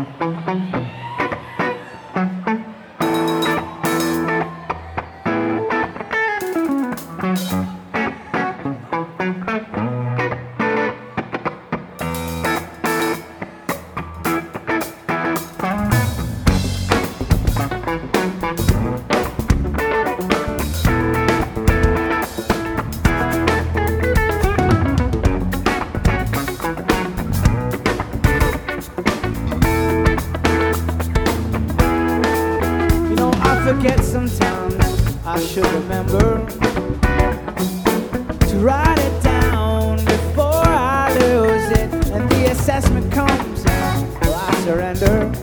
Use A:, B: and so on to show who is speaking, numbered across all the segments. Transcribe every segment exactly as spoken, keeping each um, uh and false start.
A: Forget sometimes I should remember to write it down before I lose it, and the assessment comes and I surrender.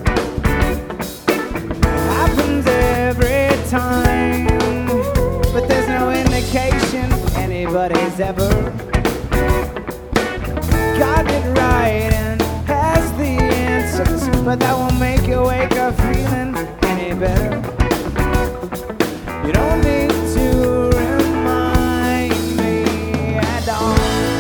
A: It happens every time, but there's no indication anybody's ever got it right and has the answers, but that won't make you wake up feeling any better. You don't need to remind me at all.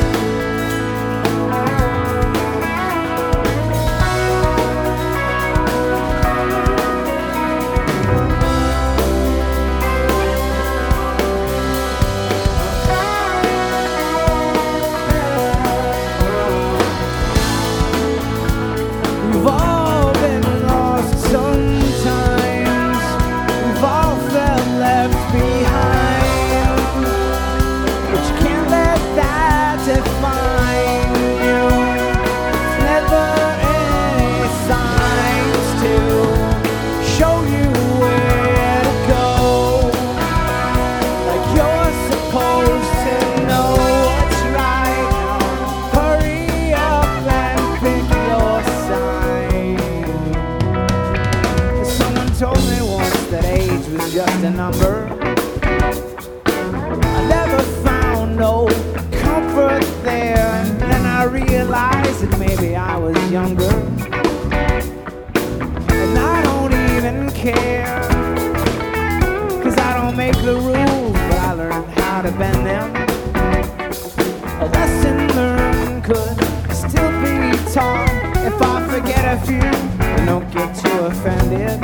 A: We've all been lost sometimes. We've all felt left behind, but you can't let that define you. There's never any signs to show you where to go. Like you're supposed to know what's right. Hurry up and pick your side. Someone told me once that age was just a number. I never found no comfort there, and then I realized that maybe I was younger, and I don't even care, 'cause I don't make the rules, but I learned how to bend them. A lesson learned could still be taught if I forget a few and don't get too offended.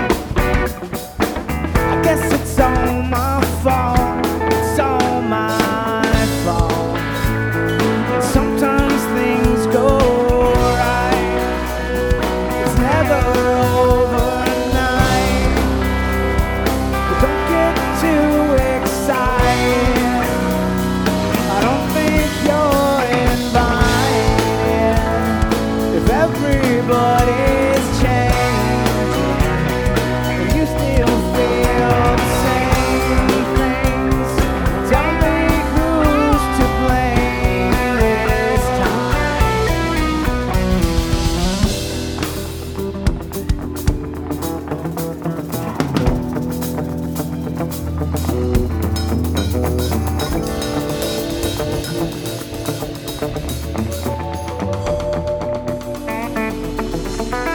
A: I guess it's all my fault, it's all my fault. And sometimes things go right, it's never overnight. But don't get too excited, I don't think you're invited. If everybody's changing and you still feel the same things, tell me who's to blame this time.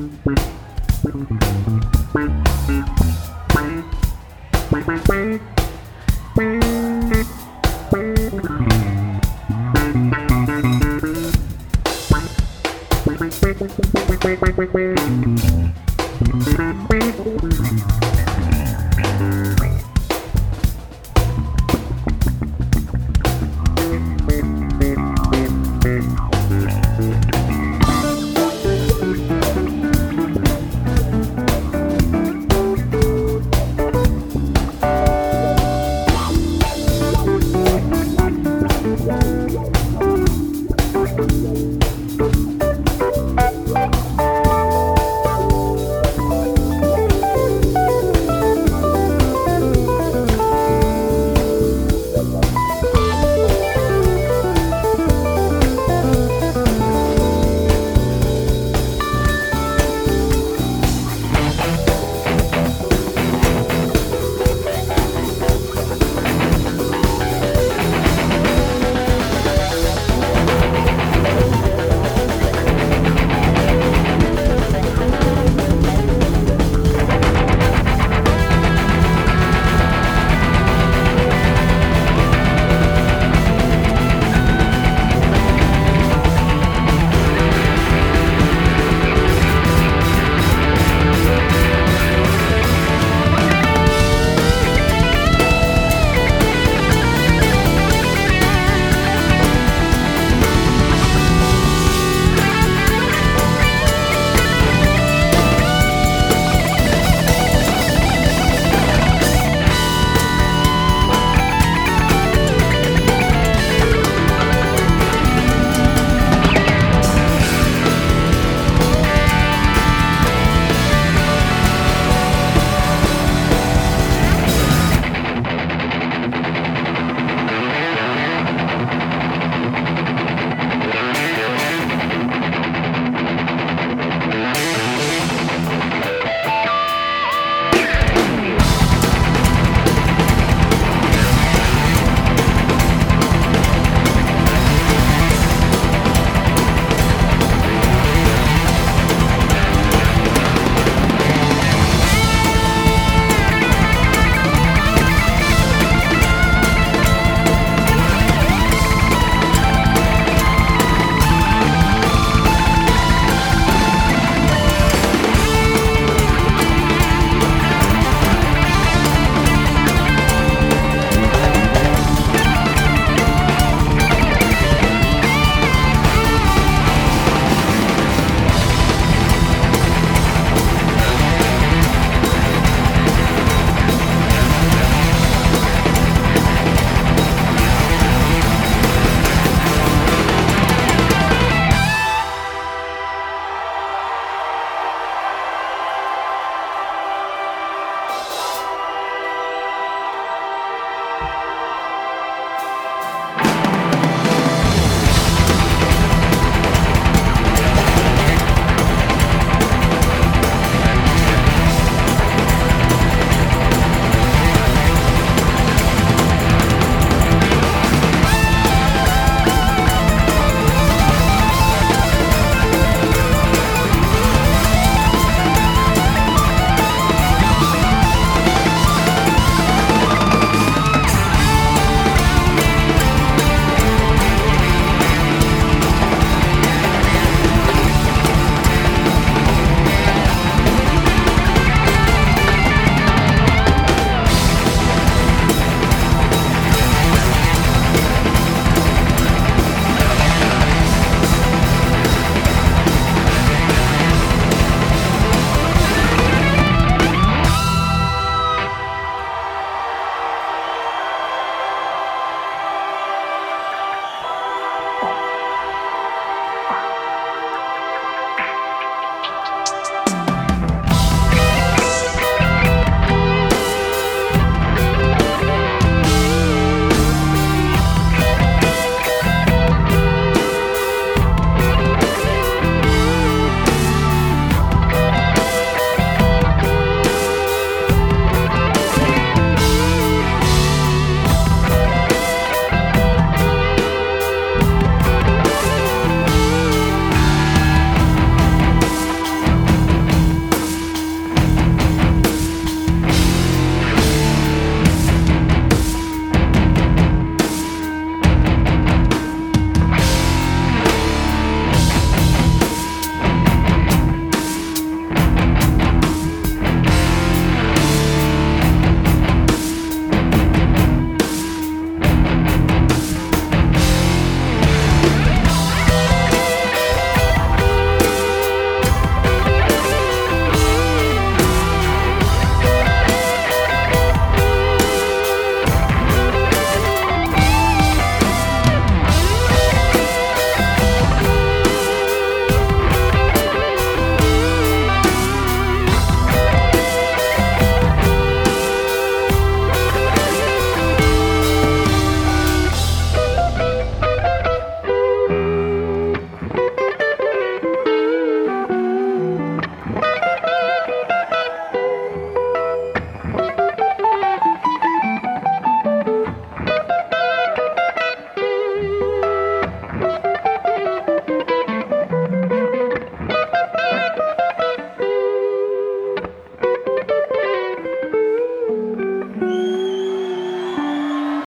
B: Thank you.